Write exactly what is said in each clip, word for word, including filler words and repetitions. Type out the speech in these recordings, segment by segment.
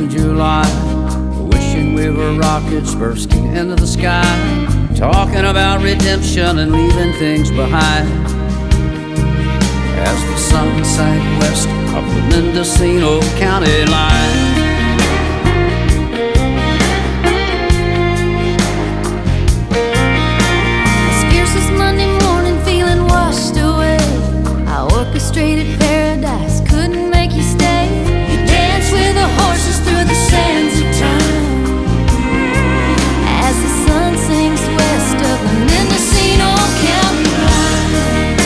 of July, wishing we were rockets bursting into the sky, talking about redemption and leaving things behind. As the sun sank west of the Mendocino County line, orchestrated paradise couldn't make you stay. You danced with the horses through the sands of time. As the sun sinks west of the Mendocino County line,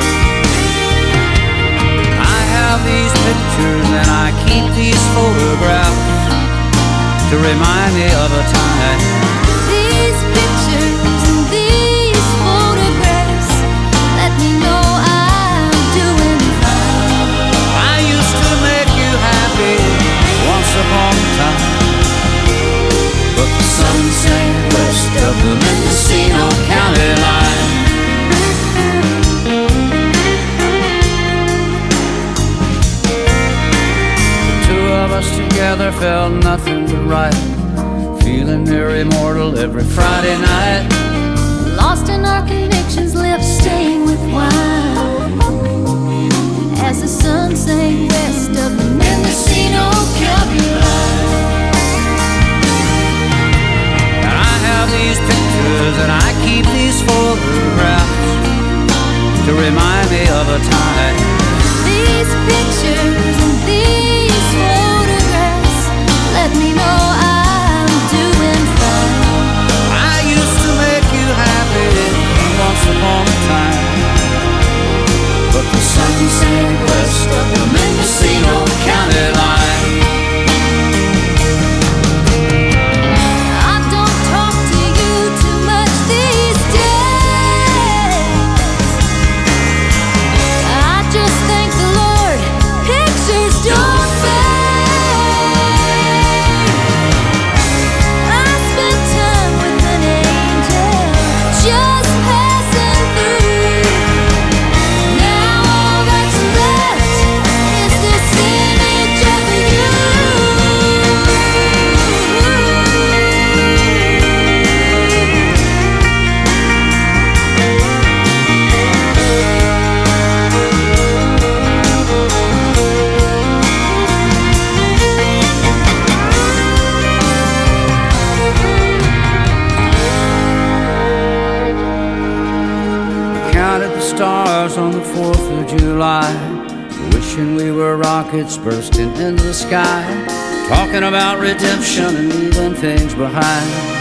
I have these pictures and I keep these photographs to remind me of a time. These pictures and these photographs let me know upon a time, but the sun sank west of the Mendocino County line. The two of us together felt nothing but right, feeling near immortal every Friday night. Lost in our convictions, lips stained with wine. As the sun sank west of the Mendocino County line, and I have these pictures and I keep these photographs to remind me of a time. These pictures and these photographs let me know I'm doing fine. I used to make you happy once upon a time, but the sun sank west of the Mendocino County line. I don't talk to you too much these days. I just thank the Lord, pictures don't fade. I spent time with an angel just passing through. Now all that's left is this image of you. Counted the stars on the fourth of July, wishing we were rockets bursting into the sky, talking about redemption and leaving things behind.